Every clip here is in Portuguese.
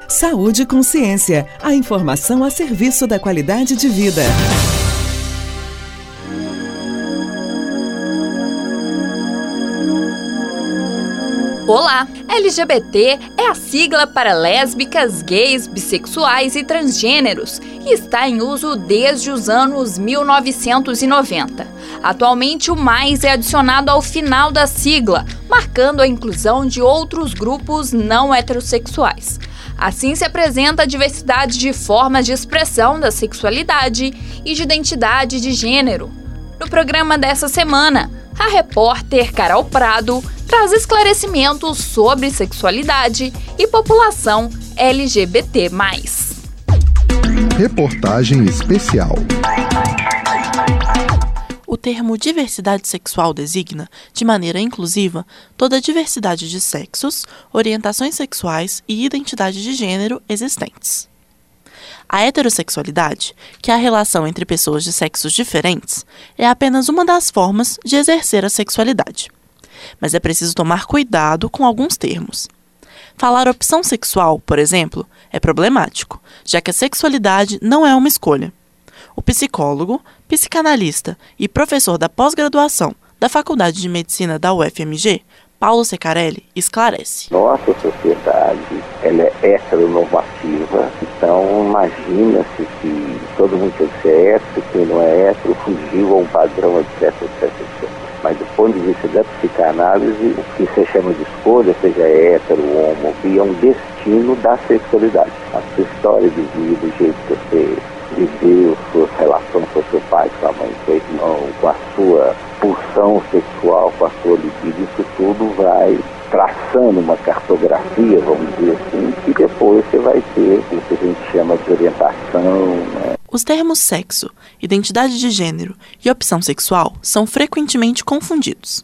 Saúde e Consciência, a informação a serviço da qualidade de vida. Olá! LGBT é a sigla para lésbicas, gays, bissexuais e transgêneros e está em uso desde os anos 1990. Atualmente, o mais é adicionado ao final da sigla, marcando a inclusão de outros grupos não heterossexuais. Assim se apresenta a diversidade de formas de expressão da sexualidade e de identidade de gênero. No programa dessa semana, a repórter Carol Prado traz esclarecimentos sobre sexualidade e população LGBT+. Reportagem especial. O termo diversidade sexual designa, de maneira inclusiva, toda a diversidade de sexos, orientações sexuais e identidade de gênero existentes. A heterossexualidade, que é a relação entre pessoas de sexos diferentes, é apenas uma das formas de exercer a sexualidade. Mas é preciso tomar cuidado com alguns termos. Falar opção sexual, por exemplo, é problemático, já que a sexualidade não é uma escolha. O psicólogo, psicanalista e professor da pós-graduação da Faculdade de Medicina da UFMG, Paulo Secarelli, esclarece. Nossa sociedade ela é heteronormativa, então imagina-se que todo mundo tem que ser hétero, quem não é hétero fugiu a um padrão, etc. Mas do ponto de vista da psicanálise, o que você chama de escolha, seja hétero, homo, bi, é um destino da sexualidade. A sua história de vida, o jeito que você viveu, suas relações com seu pai, com a mãe, com o irmão, com a sua pulsão sexual, com a sua libido, isso tudo vai traçando uma cartografia, vamos dizer assim, e depois você vai ter o que a gente chama de orientação, né? Os termos sexo, identidade de gênero e opção sexual são frequentemente confundidos.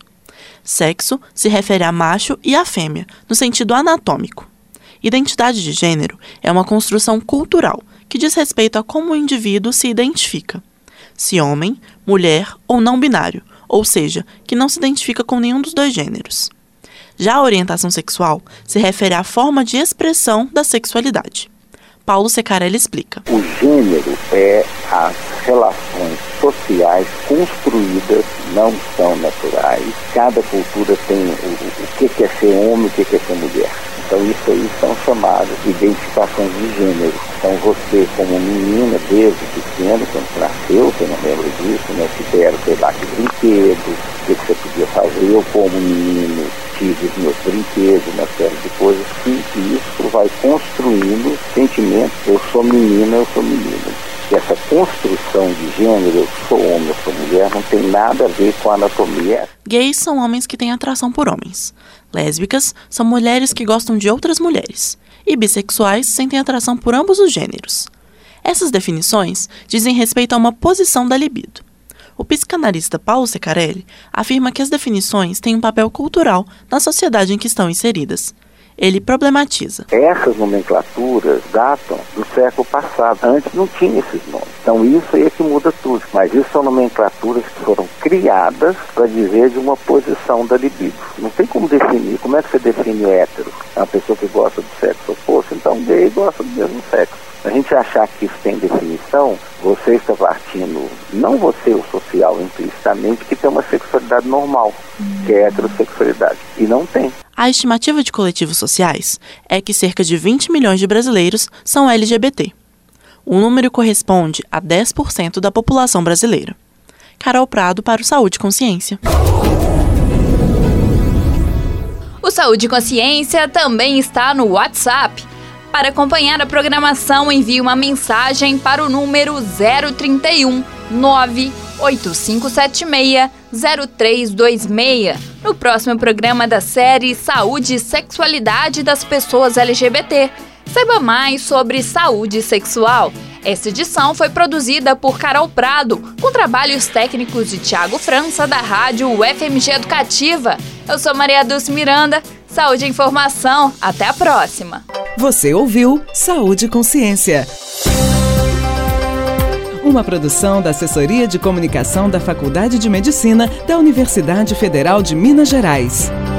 Sexo se refere a macho e a fêmea, no sentido anatômico. Identidade de gênero é uma construção cultural que diz respeito a como o indivíduo se identifica. Se homem, mulher ou não binário, ou seja, que não se identifica com nenhum dos dois gêneros. Já a orientação sexual se refere à forma de expressão da sexualidade. Paulo Secarelli explica. O gênero é as relações sociais construídas, não são naturais. Cada cultura tem o que é ser homem, o que é ser mulher. Então isso aí são chamadas de identificações de gênero. Então você, como menina, desde pequeno, quando nasceu, você não lembra disso, né? Se deram, sei lá, que brinquedos, o que você podia fazer. Eu, como menino, tive os meus brinquedos, uma série de coisas que isso vai construindo sentimentos. Eu sou menina, eu sou menino. E essa construção de gênero, eu sou homem, eu sou mulher, não tem nada a ver com a anatomia. Gays são homens que têm atração por homens. Lésbicas são mulheres que gostam de outras mulheres. E bissexuais sentem atração por ambos os gêneros. Essas definições dizem respeito a uma posição da libido. O psicanalista Paulo Secarelli afirma que as definições têm um papel cultural na sociedade em que estão inseridas. Ele problematiza. Essas nomenclaturas datam do século passado. Antes não tinha esses nomes. Então isso aí é que muda tudo. Mas isso são nomenclaturas que foram criadas para dizer de uma posição da libido. Não tem como definir. Como é que você define hétero? É uma pessoa que gosta do sexo oposto, então gay gosta do mesmo sexo. A gente achar que isso tem definição, você está partindo, não você, o social, implicitamente, que tem uma sexualidade normal, que é a heterossexualidade. E não tem. A estimativa de coletivos sociais é que cerca de 20 milhões de brasileiros são LGBT. O número corresponde a 10% da população brasileira. Carol Prado para o Saúde e Consciência. O Saúde e Consciência também está no WhatsApp. Para acompanhar a programação, envie uma mensagem para o número 031 98576 0326. No próximo programa da série Saúde e Sexualidade das Pessoas LGBT. Saiba mais sobre saúde sexual. Esta edição foi produzida por Carol Prado, com trabalhos técnicos de Thiago França, da rádio UFMG Educativa. Eu sou Maria Dulce Miranda. Saúde e informação. Até a próxima. Você ouviu Saúde e Consciência. Uma produção da Assessoria de Comunicação da Faculdade de Medicina da Universidade Federal de Minas Gerais.